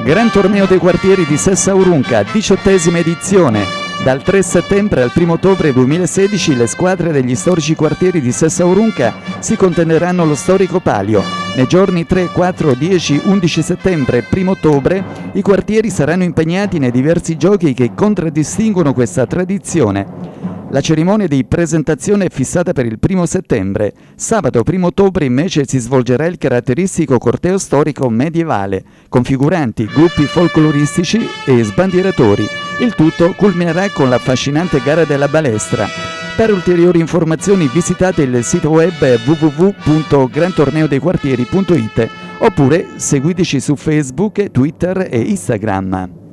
Gran Torneo dei Quartieri di Sessa Aurunca, 18ª edizione. Dal 3 settembre al 1 ottobre 2016 le squadre degli storici quartieri di Sessa Aurunca si contenderanno lo storico palio. Nei giorni 3, 4, 10, 11 settembre e 1 ottobre i quartieri saranno impegnati nei diversi giochi che contraddistinguono questa tradizione. La cerimonia di presentazione è fissata per il 1 settembre. Sabato 1 ottobre invece si svolgerà il caratteristico corteo storico medievale, con figuranti, gruppi folcloristici e sbandieratori. Il tutto culminerà con l'affascinante gara della balestra. Per ulteriori informazioni visitate il sito web www.grantorneodeiquartieri.it oppure seguiteci su Facebook, Twitter e Instagram.